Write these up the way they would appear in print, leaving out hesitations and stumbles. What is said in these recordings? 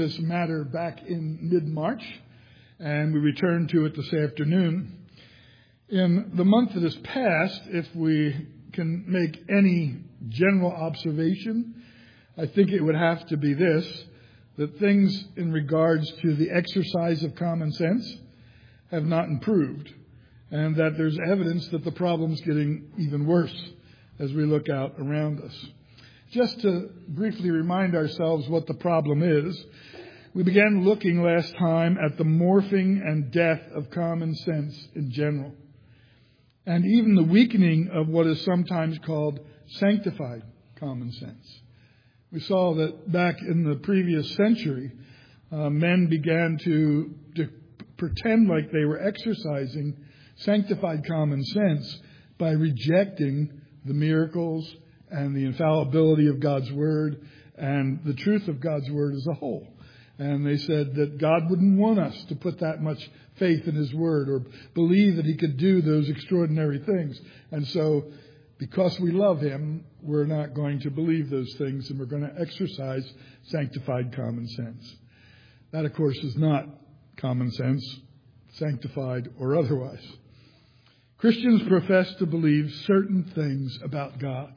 This matter back in mid-March, and we returned to it this afternoon. In the month that has passed, if we can make any general observation, I think it would have to be this, that things in regards to the exercise of common sense have not improved, and that there's evidence that the problem's getting even worse as we look out around us. Just to briefly remind ourselves what the problem is, we began looking last time at the morphing and death of common sense in general, and even the weakening of what is sometimes called sanctified common sense. We saw that back in the previous century, men began to pretend like they were exercising sanctified common sense by rejecting the miracles and the infallibility of God's Word and the truth of God's Word as a whole. And they said that God wouldn't want us to put that much faith in His Word or believe that He could do those extraordinary things. And so, because we love Him, we're not going to believe those things, and we're going to exercise sanctified common sense. That, of course, is not common sense, sanctified or otherwise. Christians profess to believe certain things about God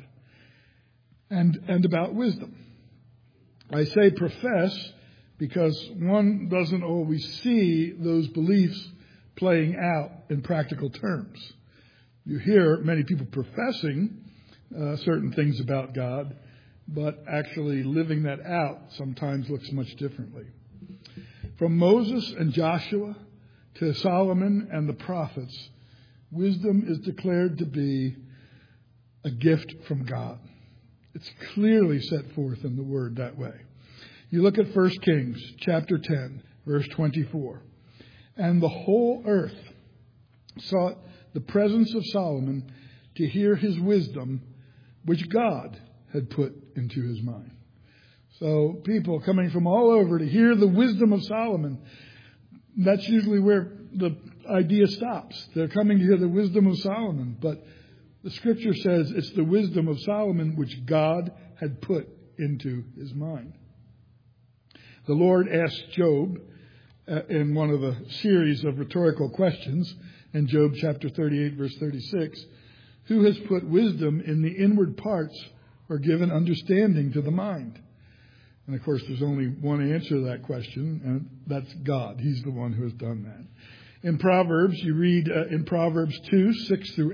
and about wisdom. I say profess because one doesn't always see those beliefs playing out in practical terms. You hear many people professing certain things about God, but actually living that out sometimes looks much differently. From Moses and Joshua to Solomon and the prophets, wisdom is declared to be a gift from God. It's clearly set forth in the Word that way. You look at 1 Kings chapter 10, verse 24. And the whole earth sought the presence of Solomon to hear his wisdom, which God had put into his mind. So people coming from all over to hear the wisdom of Solomon, that's usually where the idea stops. They're coming to hear the wisdom of Solomon. But the Scripture says it's the wisdom of Solomon which God had put into his mind. The Lord asked Job in one of a series of rhetorical questions in Job chapter 38, verse 36, who has put wisdom in the inward parts or given understanding to the mind? And of course, there's only one answer to that question, and that's God. He's the one who has done that. In Proverbs, you read in Proverbs 2, 6 through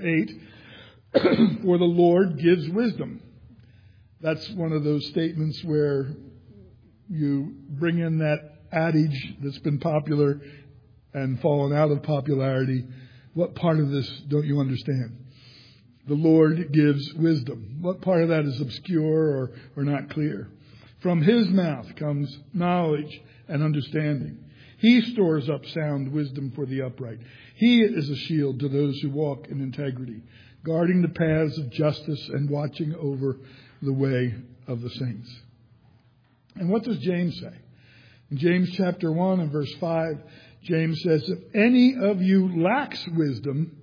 8, for the Lord gives wisdom. That's one of those statements where you bring in that adage that's been popular and fallen out of popularity. What part of this don't you understand? The Lord gives wisdom. What part of that is obscure or not clear? From His mouth comes knowledge and understanding. He stores up sound wisdom for the upright. He is a shield to those who walk in integrity, guarding the paths of justice and watching over the way of the saints. And what does James say? In James chapter 1 and verse 5, James says, if any of you lacks wisdom,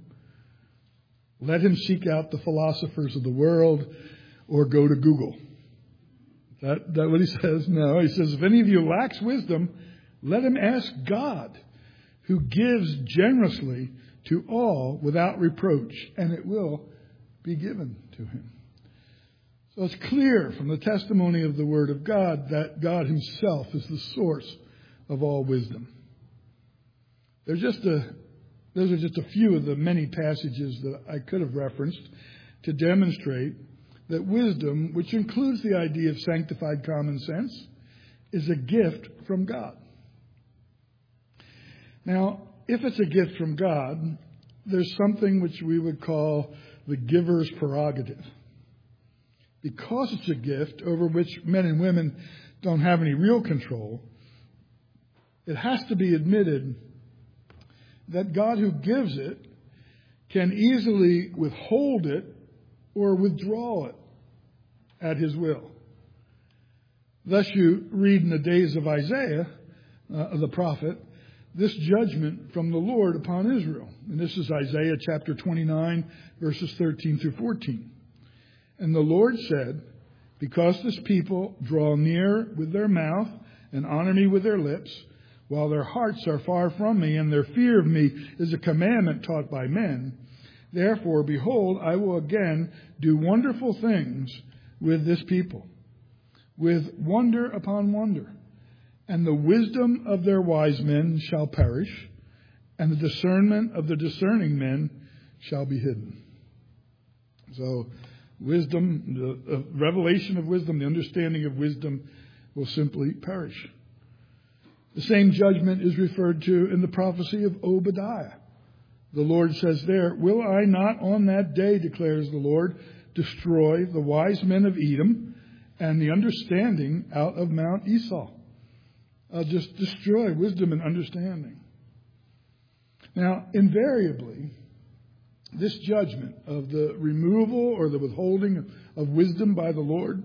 let him seek out the philosophers of the world or go to Google. That what he says? No, he says, if any of you lacks wisdom, let him ask God, who gives generously to all without reproach, and it will be given to him. So it's clear from the testimony of the Word of God that God Himself is the source of all wisdom. Those are just a few of the many passages that I could have referenced to demonstrate that wisdom, which includes the idea of sanctified common sense, is a gift from God. Now, if it's a gift from God, there's something which we would call the giver's prerogative. Because it's a gift over which men and women don't have any real control, it has to be admitted that God who gives it can easily withhold it or withdraw it at His will. Thus you read in the days of Isaiah, the prophet, this judgment from the Lord upon Israel. And this is Isaiah chapter 29, verses 13 through 14. And the Lord said, because this people draw near with their mouth and honor me with their lips, while their hearts are far from me, and their fear of me is a commandment taught by men. Therefore, behold, I will again do wonderful things with this people, with wonder upon wonder. And the wisdom of their wise men shall perish, and the discernment of the discerning men shall be hidden. So, wisdom, the revelation of wisdom, the understanding of wisdom will simply perish. The same judgment is referred to in the prophecy of Obadiah. The Lord says there, will I not on that day, declares the Lord, destroy the wise men of Edom and the understanding out of Mount Esau? I'll just destroy wisdom and understanding. Now, invariably, this judgment of the removal or the withholding of wisdom by the Lord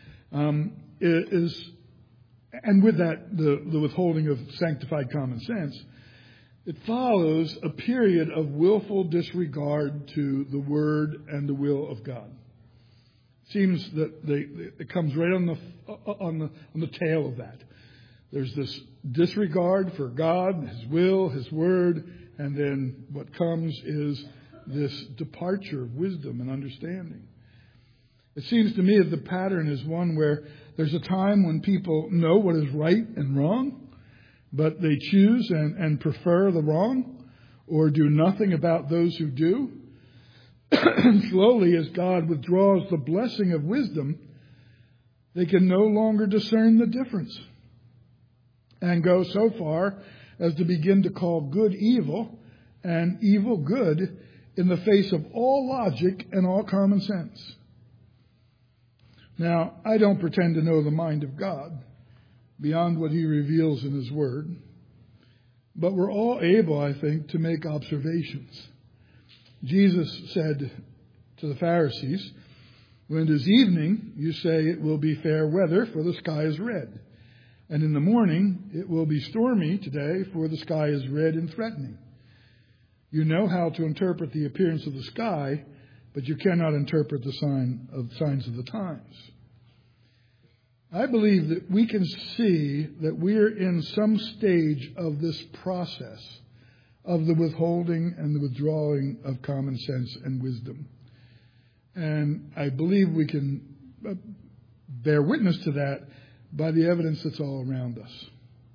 is, and with that, the withholding of sanctified common sense, it follows a period of willful disregard to the word and the will of God. It seems that it comes right on the tail of that. There's this disregard for God, His will, His word, and then what comes is this departure of wisdom and understanding. It seems to me that the pattern is one where there's a time when people know what is right and wrong, but they choose and prefer the wrong or do nothing about those who do. And slowly, as God withdraws the blessing of wisdom, they can no longer discern the difference and go so far as to begin to call good evil and evil good in the face of all logic and all common sense. Now, I don't pretend to know the mind of God beyond what He reveals in His Word, but we're all able, I think, to make observations. Jesus said to the Pharisees, when it is evening, you say it will be fair weather, for the sky is red. And in the morning, it will be stormy today, for the sky is red and threatening. You know how to interpret the appearance of the sky, but you cannot interpret the signs of the times. I believe that we can see that we are in some stage of this process of the withholding and the withdrawing of common sense and wisdom. And I believe we can bear witness to that by the evidence that's all around us.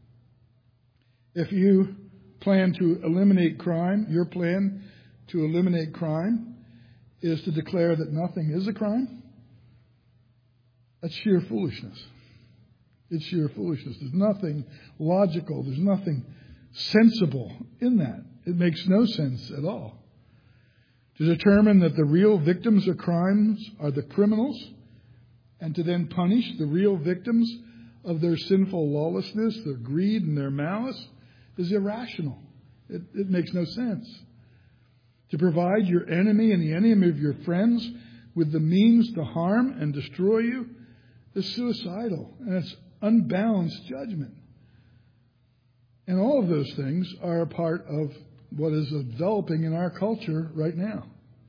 If you plan to eliminate crime, your plan to eliminate crime is to declare that nothing is a crime, that's sheer foolishness. It's sheer foolishness. There's nothing logical. There's nothing sensible in that. It makes no sense at all. To determine that the real victims of crimes are the criminals and to then punish the real victims of their sinful lawlessness, their greed, and their malice is irrational. It makes no sense. To provide your enemy and the enemy of your friends with the means to harm and destroy you is suicidal, and it's unbalanced judgment. And all of those things are a part of what is developing in our culture right now.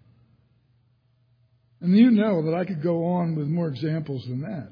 And you know that I could go on with more examples than that.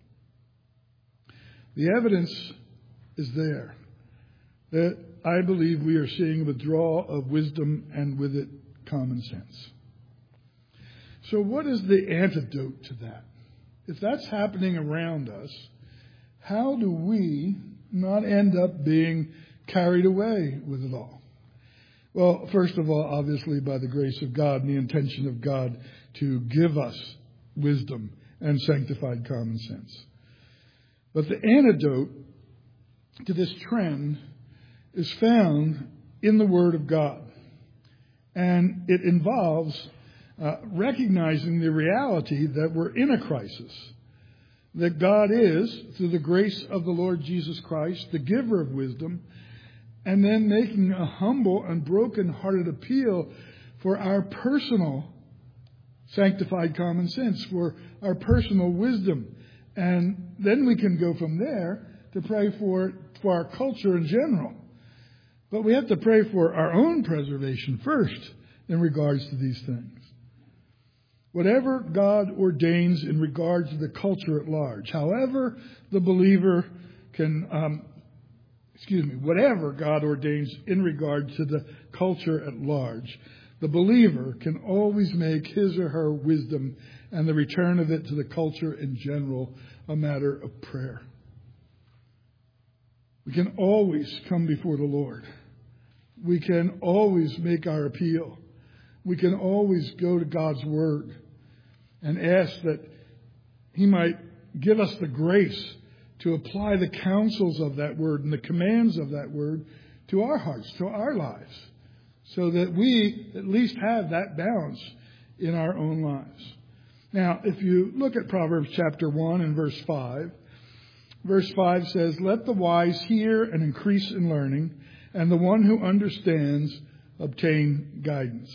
The evidence is there that I believe we are seeing a withdrawal of wisdom and with it common sense. So what is the antidote to that? If that's happening around us, how do we not end up being carried away with it all? Well, first of all, obviously by the grace of God and the intention of God to give us wisdom and sanctified common sense. But the antidote to this trend is found in the Word of God. And it involves recognizing the reality that we're in a crisis. That God is, through the grace of the Lord Jesus Christ, the giver of wisdom, and then making a humble and broken-hearted appeal for our personal sanctified common sense, for our personal wisdom. And then we can go from there to pray for our culture in general. But we have to pray for our own preservation first in regards to these things. Whatever God ordains in regards to the culture at large, however the believer whatever God ordains in regard to the culture at large, the believer can always make his or her wisdom and the return of it to the culture in general a matter of prayer. We can always come before the Lord. We can always make our appeal. We can always go to God's Word and ask that He might give us the grace to apply the counsels of that Word and the commands of that Word to our hearts, to our lives, so that we at least have that balance in our own lives. Now, if you look at Proverbs chapter 1 and verse 5, verse 5 says, "Let the wise hear and increase in learning, and the one who understands obtain guidance."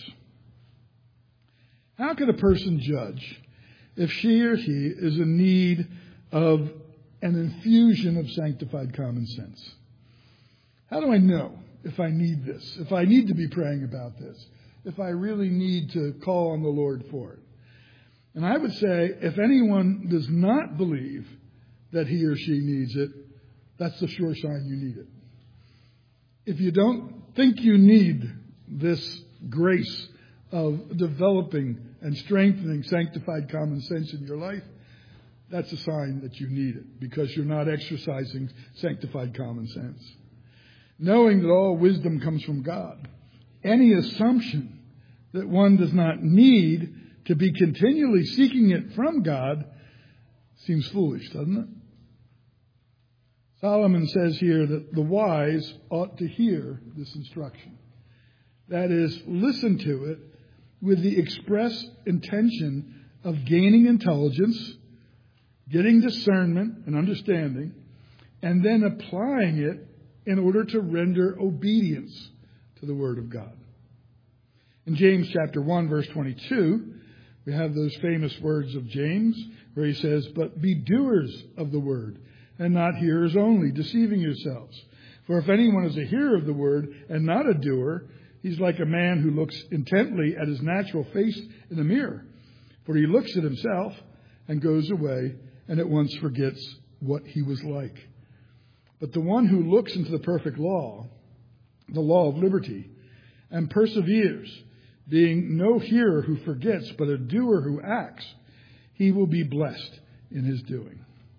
How can a person judge if she or he is in need of an infusion of sanctified common sense? How do I know if I need this, if I need to be praying about this, if I really need to call on the Lord for it? And I would say, if anyone does not believe that he or she needs it, that's the sure sign you need it. If you don't think you need this grace of developing and strengthening sanctified common sense in your life, that's a sign that you need it, because you're not exercising sanctified common sense. Knowing that all wisdom comes from God, any assumption that one does not need to be continually seeking it from God seems foolish, doesn't it? Solomon says here that the wise ought to hear this instruction. That is, listen to it with the express intention of gaining intelligence, getting discernment and understanding, and then applying it in order to render obedience to the Word of God. In James chapter 1, verse 22, we have those famous words of James where he says, "But be doers of the word, and not hearers only, deceiving yourselves. For if anyone is a hearer of the word and not a doer, he's like a man who looks intently at his natural face in the mirror. For he looks at himself and goes away and at once forgets what he was like. But the one who looks into the perfect law, the law of liberty, and perseveres, being no hearer who forgets, but a doer who acts, he will be blessed in his doing."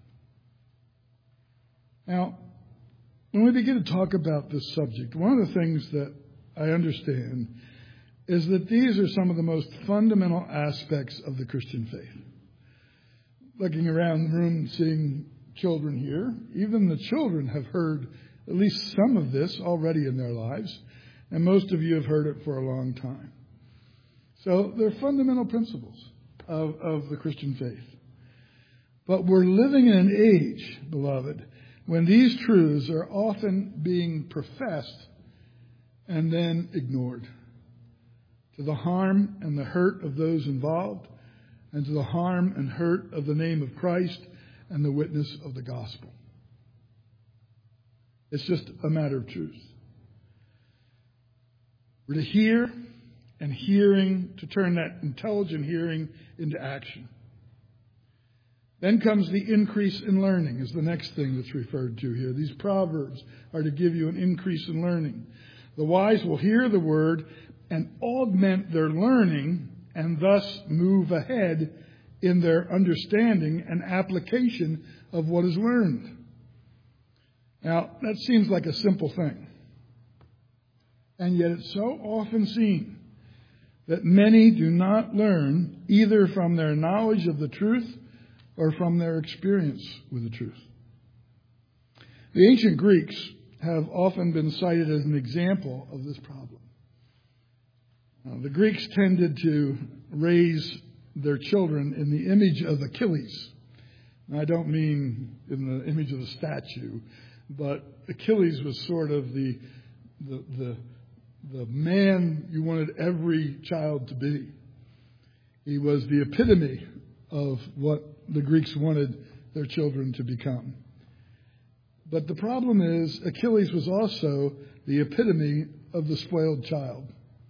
Now, when we begin to talk about this subject, one of the things that I understand is that these are some of the most fundamental aspects of the Christian faith. Looking around the room, seeing children here, even the children have heard at least some of this already in their lives, and most of you have heard it for a long time. So they're fundamental principles of the Christian faith. But we're living in an age, beloved, when these truths are often being professed and then ignored, to the harm and the hurt of those involved, and to the harm and hurt of the name of Christ and the witness of the gospel. It's just a matter of truth. We're to hear, and hearing, to turn that intelligent hearing into action. Then comes the increase in learning, is the next thing that's referred to here. These proverbs are to give you an increase in learning. The wise will hear the word and augment their learning, and thus move ahead in their understanding and application of what is learned. Now, that seems like a simple thing. And yet it's so often seen that many do not learn either from their knowledge of the truth or from their experience with the truth. The ancient Greeks have often been cited as an example of this problem. Now, the Greeks tended to raise their children in the image of Achilles. Now, I don't mean in the image of the statue, but Achilles was sort of the man you wanted every child to be. He was the epitome of what the Greeks wanted their children to become. But the problem is, Achilles was also the epitome of the spoiled child.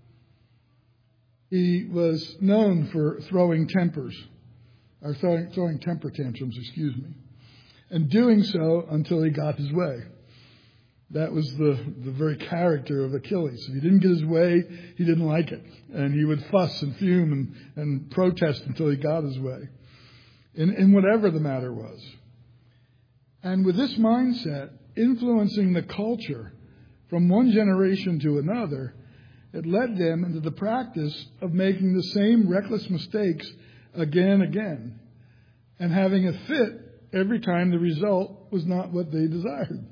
He was known for throwing temper tantrums, and doing so until he got his way. That was the very character of Achilles. If he didn't get his way, he didn't like it. And he would fuss and fume and protest until he got his way, in whatever the matter was. And with this mindset influencing the culture from one generation to another, it led them into the practice of making the same reckless mistakes again and again, and having a fit every time the result was not what they desired.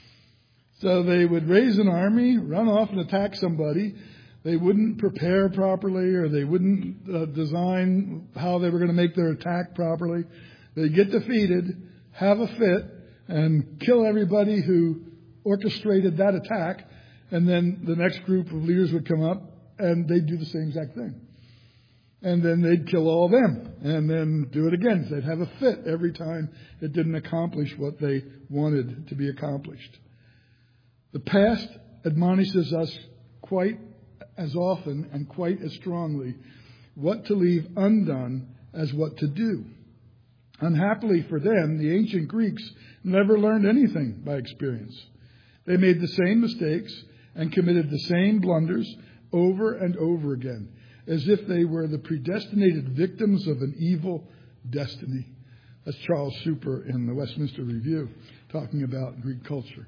So they would raise an army, run off and attack somebody. They wouldn't prepare properly, or they wouldn't design how they were going to make their attack properly. They'd get defeated, have a fit, and kill everybody who orchestrated that attack. And then the next group of leaders would come up, and they'd do the same exact thing. And then they'd kill all of them, and then do it again. They'd have a fit every time it didn't accomplish what they wanted to be accomplished. The past admonishes us quite as often and quite as strongly what to leave undone as what to do. Unhappily for them, the ancient Greeks never learned anything by experience. They made the same mistakes and committed the same blunders over and over again, as if they were the predestinated victims of an evil destiny. That's Charles Super in the Westminster Review, talking about Greek culture.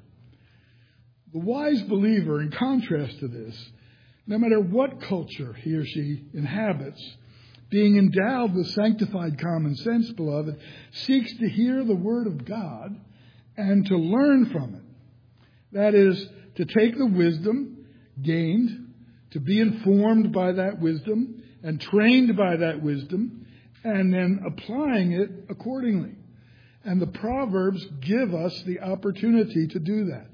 The wise believer, in contrast to this, no matter what culture he or she inhabits, being endowed with sanctified common sense, beloved, seeks to hear the Word of God and to learn from it. That is, to take the wisdom gained, to be informed by that wisdom and trained by that wisdom, and then applying it accordingly. And the Proverbs give us the opportunity to do that.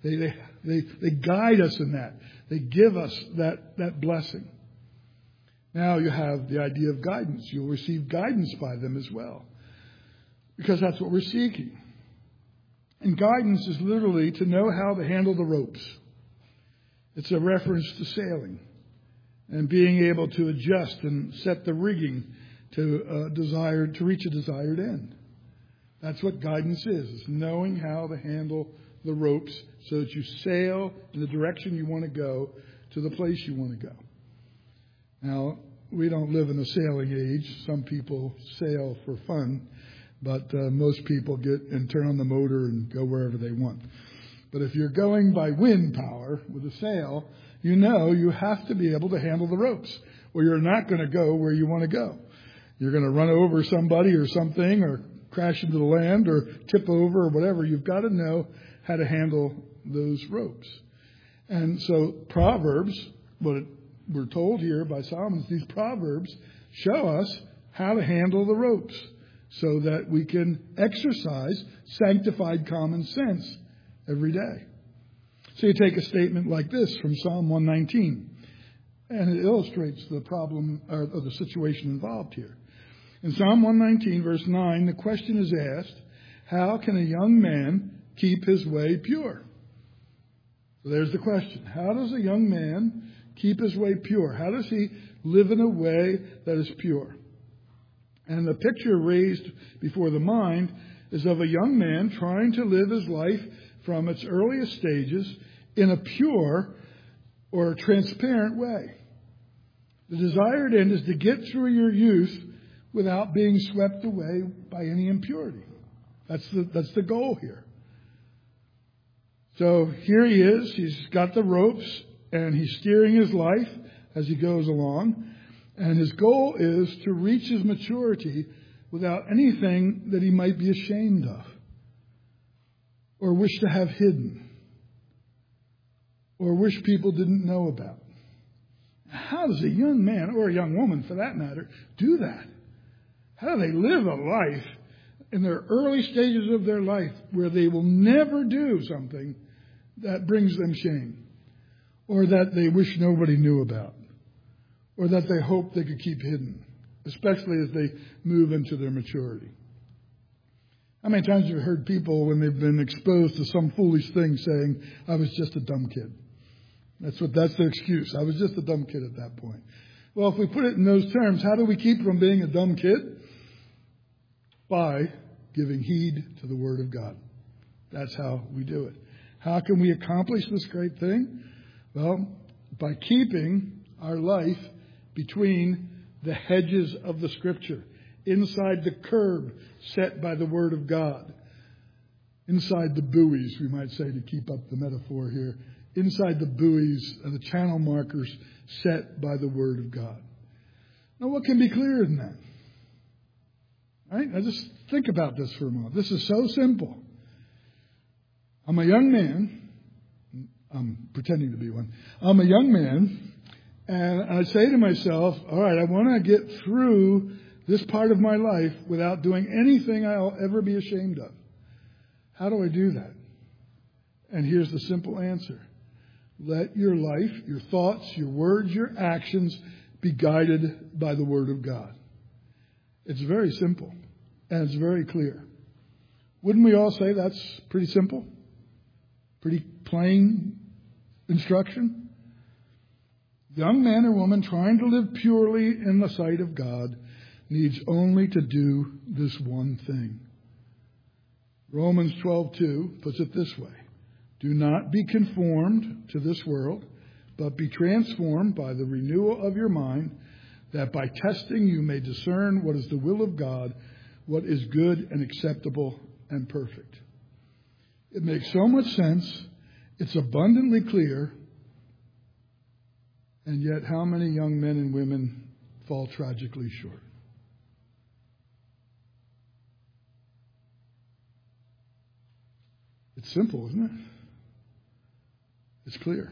They guide us in that. They give us that blessing. Now you have the idea of guidance. You'll receive guidance by them as well, because that's what we're seeking. And guidance is literally to know how to handle the ropes. It's a reference to sailing and being able to adjust and set the rigging to reach a desired end. That's what guidance is knowing how to handle the ropes so that you sail in the direction you want to go to the place you want to go. Now, we don't live in a sailing age. Some people sail for fun, but most people get and turn on the motor and go wherever they want. But if you're going by wind power with a sail, you know you have to be able to handle the ropes, or you're not going to go where you want to go. You're going to run over somebody or something, or crash into the land, or tip over, or whatever. You've got to know how to handle those ropes. And so Proverbs, what we're told here by Solomon, these Proverbs show us how to handle the ropes so that we can exercise sanctified common sense every day. So you take a statement like this from Psalm 119, and it illustrates the problem or the situation involved here. In Psalm 119, verse 9, the question is asked, how can a young man keep his way pure? So there's the question. How does a young man keep his way pure? How does he live in a way that is pure? And the picture raised before the mind is of a young man trying to live his life from its earliest stages in a pure or transparent way. The desired end is to get through your youth without being swept away by any impurity. That's the goal here. So here he is. He's got the ropes, and he's steering his life as he goes along. And his goal is to reach his maturity without anything that he might be ashamed of, or wish to have hidden, or wish people didn't know about. How does a young man, or a young woman for that matter, do that? How do they live a life in their early stages of their life where they will never do something that brings them shame, or that they wish nobody knew about, or that they hope they could keep hidden, especially as they move into their maturity? How many times have you heard people, when they've been exposed to some foolish thing, saying, I was just a dumb kid? That's their excuse. I was just a dumb kid at that point. Well, if we put it in those terms, how do we keep from being a dumb kid? By giving heed to the Word of God. That's how we do it. How can we accomplish this great thing? Well, by keeping our life between the hedges of the Scripture, inside the curb set by the Word of God, inside the buoys, we might say, to keep up the metaphor here, inside the buoys and the channel markers set by the Word of God. Now, what can be clearer than that? Right? Now, just think about this for a moment. This is so simple. I'm a young man. I'm pretending to be one. I'm a young man, and I say to myself, all right, I want to get through this part of my life without doing anything I'll ever be ashamed of. How do I do that? And here's the simple answer. Let your life, your thoughts, your words, your actions be guided by the Word of God. It's very simple, and it's very clear. Wouldn't we all say that's pretty simple? Pretty plain instruction? Young man or woman trying to live purely in the sight of God needs only to do this one thing. Romans 12:2 puts it this way. Do not be conformed to this world, but be transformed by the renewal of your mind, that by testing you may discern what is the will of God, what is good and acceptable and perfect. It makes so much sense. It's abundantly clear. And yet, how many young men and women fall tragically short? It's simple, isn't it? It's clear.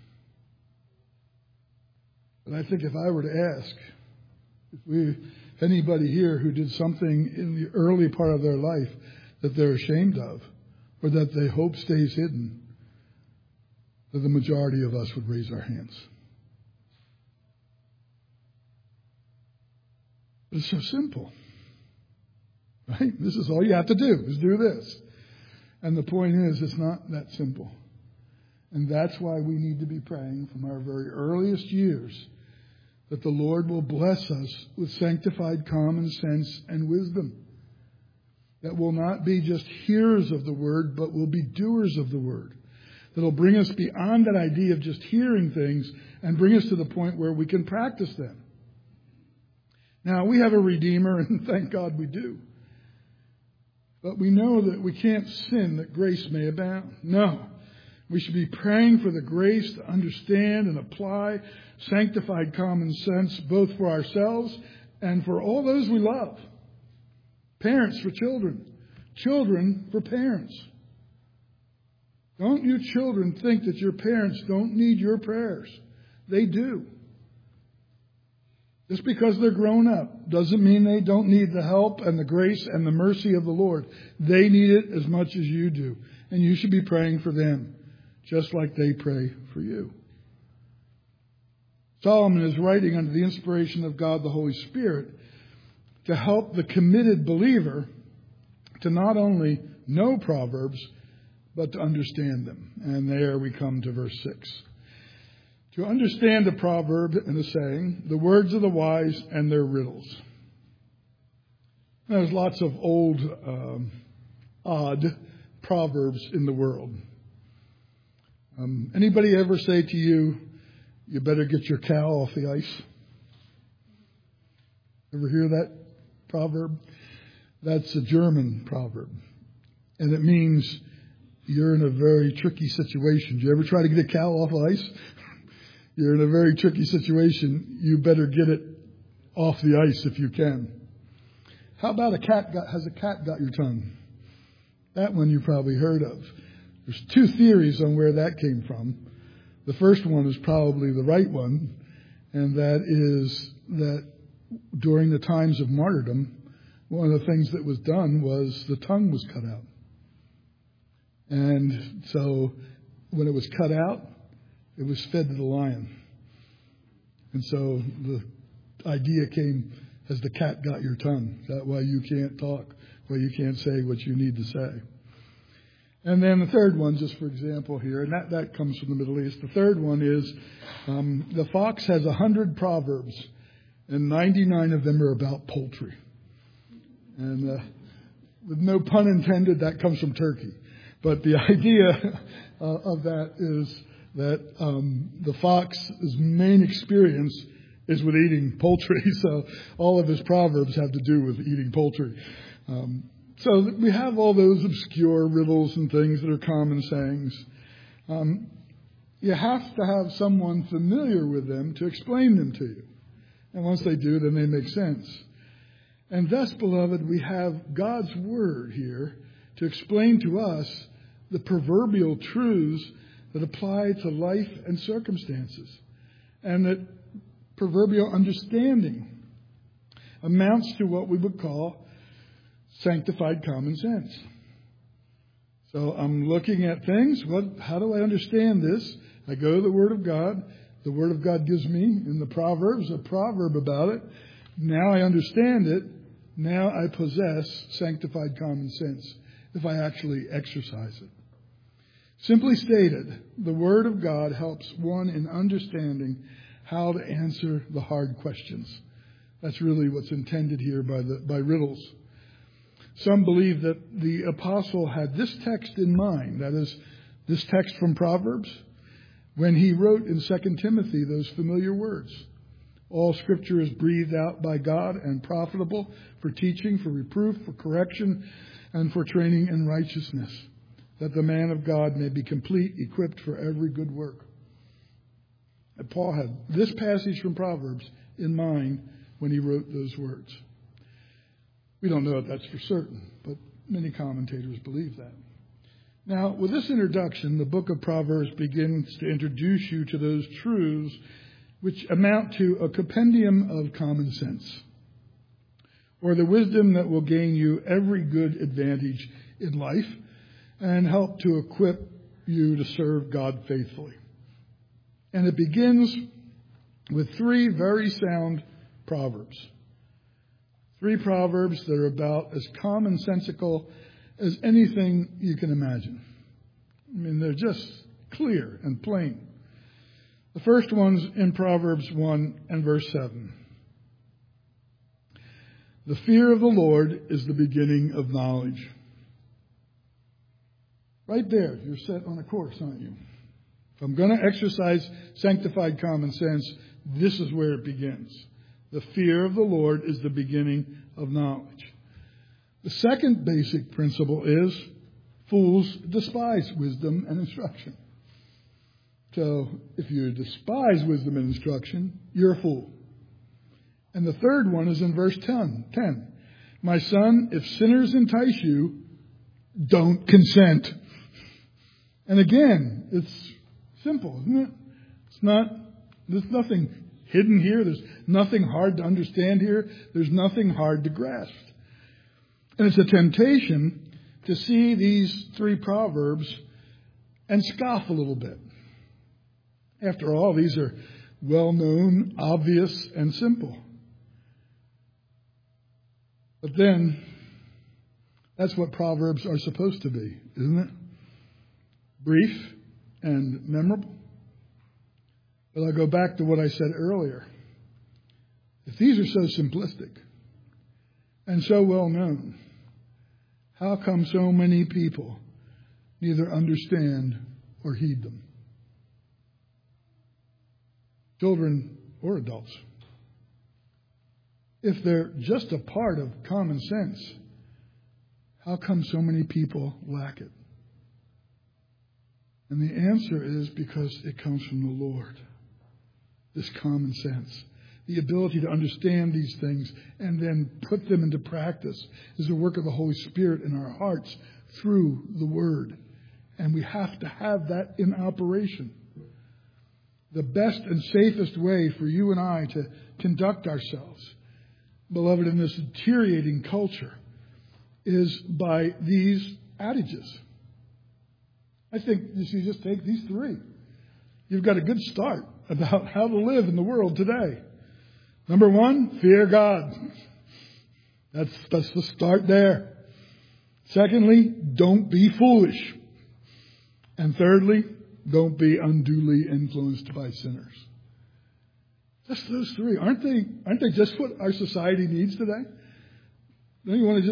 But I think if I were to ask, if anybody here who did something in the early part of their life that they're ashamed of, or that they hope stays hidden, that the majority of us would raise our hands. But it's so simple. Right? This is all you have to do, is do this. And the point is, it's not that simple. And that's why we need to be praying from our very earliest years that the Lord will bless us with sanctified common sense and wisdom. That will not be just hearers of the Word, but will be doers of the Word. That will bring us beyond that idea of just hearing things and bring us to the point where we can practice them. Now, we have a Redeemer, and thank God we do. But we know that we can't sin that grace may abound. No. We should be praying for the grace to understand and apply sanctified common sense both for ourselves and for all those we love. Parents for children. Children for parents. Don't you children think that your parents don't need your prayers. They do. Just because they're grown up doesn't mean they don't need the help and the grace and the mercy of the Lord. They need it as much as you do. And you should be praying for them, just like they pray for you. Solomon is writing under the inspiration of God the Holy Spirit to help the committed believer to not only know Proverbs, but to understand them. And there we come to verse 6. To understand a proverb and a saying, the words of the wise and their riddles. There's lots of old, odd proverbs in the world. Anybody ever say to you, you better get your cow off the ice? Ever hear that proverb? That's a German proverb. And it means you're in a very tricky situation. Do you ever try to get a cow off ice? You're in a very tricky situation. You better get it off the ice if you can. How about has a cat got your tongue? That one you probably heard of. There's two theories on where that came from. The first one is probably the right one, and that is that during the times of martyrdom, one of the things that was done was the tongue was cut out. And so when it was cut out, it was fed to the lion. And so the idea came, has the cat got your tongue? Is that why you can't talk? Why you can't say what you need to say? And then the third one, just for example here, and that comes from the Middle East. The third one is the fox has 100 proverbs, and 99 of them are about poultry. And with no pun intended, that comes from Turkey. But the idea of that is that the fox's main experience is with eating poultry. So all of his proverbs have to do with eating poultry. So we have all those obscure riddles and things that are common sayings. You have to have someone familiar with them to explain them to you. And once they do, then they make sense. And thus, beloved, we have God's Word here to explain to us the proverbial truths that apply to life and circumstances. And that proverbial understanding amounts to what we would call sanctified common sense. So I'm looking at things. How do I understand this? I go to the Word of God. The Word of God gives me, in the Proverbs, a proverb about it. Now I understand it. Now I possess sanctified common sense if I actually exercise it. Simply stated, the Word of God helps one in understanding how to answer the hard questions. That's really what's intended here by riddles. Some believe that the apostle had this text in mind, that is, this text from Proverbs, when he wrote in 2 Timothy those familiar words. All Scripture is breathed out by God and profitable for teaching, for reproof, for correction, and for training in righteousness, that the man of God may be complete, equipped for every good work. And Paul had this passage from Proverbs in mind when he wrote those words. We don't know if that's for certain, but many commentators believe that. Now, with this introduction, the book of Proverbs begins to introduce you to those truths which amount to a compendium of common sense, or the wisdom that will gain you every good advantage in life and help to equip you to serve God faithfully. And it begins with 3 very sound proverbs. 3 proverbs that are about as commonsensical as anything you can imagine. I mean, they're just clear and plain. The first one's in Proverbs 1 and verse 7. The fear of the Lord is the beginning of knowledge. Right there, you're set on a course, aren't you? If I'm going to exercise sanctified common sense, this is where it begins. The fear of the Lord is the beginning of knowledge. The second basic principle is fools despise wisdom and instruction. So if you despise wisdom and instruction, you're a fool. And the third one is in verse 10. My son, if sinners entice you, don't consent. And again, it's simple, isn't it? There's nothing hidden here. There's nothing hard to understand here. There's nothing hard to grasp. And it's a temptation to see these 3 proverbs and scoff a little bit. After all, these are well-known, obvious, and simple. But then, that's what Proverbs are supposed to be, isn't it? Brief and memorable. But I'll go back to what I said earlier. If these are so simplistic and so well known, how come so many people neither understand or heed them? Children or adults. If they're just a part of common sense, how come so many people lack it? And the answer is because it comes from the Lord. This common sense. The ability to understand these things and then put them into practice is the work of the Holy Spirit in our hearts through the Word. And we have to have that in operation. The best and safest way for you and I to conduct ourselves, beloved, in this deteriorating culture is by these adages. I think you just take these 3. You've got a good start about how to live in the world today. Number 1, fear God. That's the start there. Secondly, don't be foolish. And thirdly, don't be unduly influenced by sinners. Just those 3. Aren't they just what our society needs today? Don't you want to just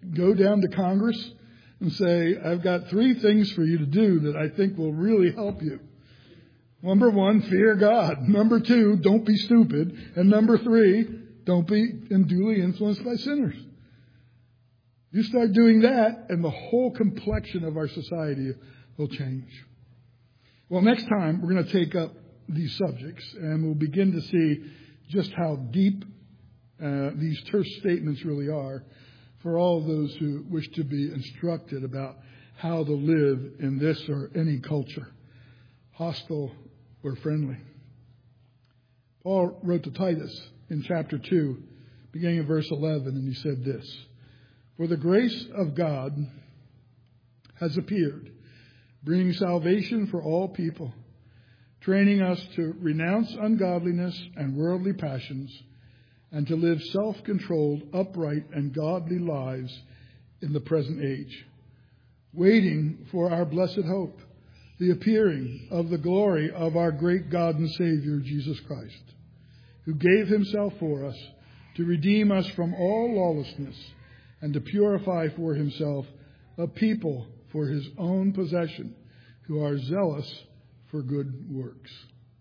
go down to Congress and say, I've got 3 things for you to do that I think will really help you. Number 1, fear God. Number 2, don't be stupid. And number 3, don't be unduly influenced by sinners. You start doing that, and the whole complexion of our society will change. Well, next time, we're going to take up these subjects, and we'll begin to see just how deep these terse statements really are for all of those who wish to be instructed about how to live in this or any culture, hostile or friendly. Paul wrote to Titus in chapter 2, beginning in verse 11, and he said this, "For the grace of God has appeared, bringing salvation for all people, training us to renounce ungodliness and worldly passions, and to live self-controlled, upright, and godly lives in the present age, waiting for our blessed hope, the appearing of the glory of our great God and Savior, Jesus Christ, who gave himself for us to redeem us from all lawlessness and to purify for himself a people for his own possession who are zealous for good works."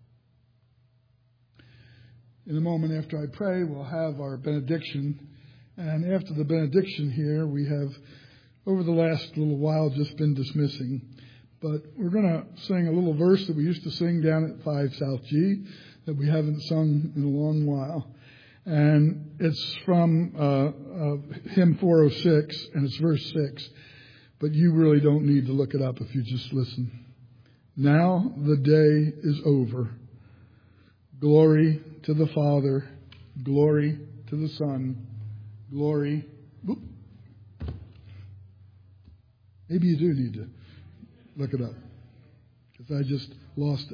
In a moment after I pray, we'll have our benediction. And after the benediction here, we have, over the last little while, just been dismissing. But we're going to sing a little verse that we used to sing down at 5 South G that we haven't sung in a long while. And it's from hymn 406, and it's verse 6. But you really don't need to look it up if you just listen. "Now the day is over. Glory to the Father, glory to the Son, glory..." Maybe you do need to look it up, because I just lost it.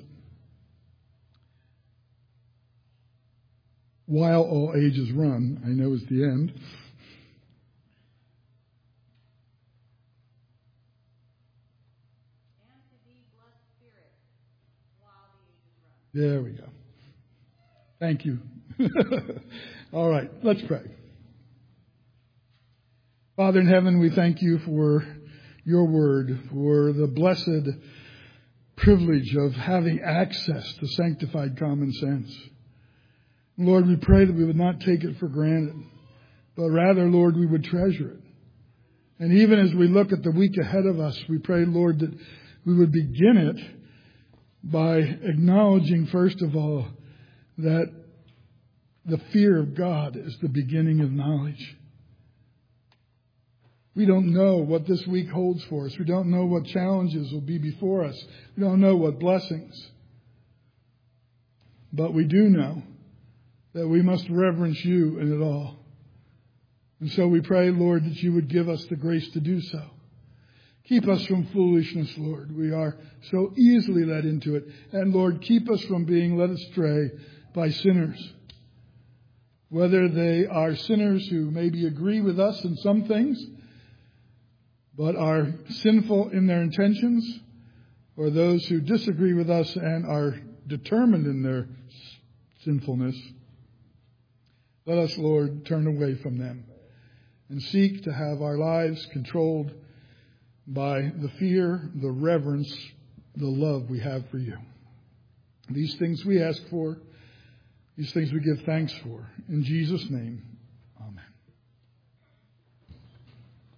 "While all ages run," I know is the end. There we go. Thank you. All right, let's pray. Father in heaven, we thank you for your word, for the blessed privilege of having access to sanctified common sense. Lord, we pray that we would not take it for granted, but rather, Lord, we would treasure it. And even as we look at the week ahead of us, we pray, Lord, that we would begin it by acknowledging, first of all, that the fear of God is the beginning of knowledge. We don't know what this week holds for us. We don't know what challenges will be before us. We don't know what blessings. But we do know that we must reverence you in it all. And so we pray, Lord, that you would give us the grace to do so. Keep us from foolishness, Lord. We are so easily led into it. And Lord, keep us from being led astray by sinners. Whether they are sinners who maybe agree with us in some things, but are sinful in their intentions, or those who disagree with us and are determined in their sinfulness. Let us, Lord, turn away from them and seek to have our lives controlled by the fear, the reverence, the love we have for you. These things we ask for. These things we give thanks for. In Jesus' name.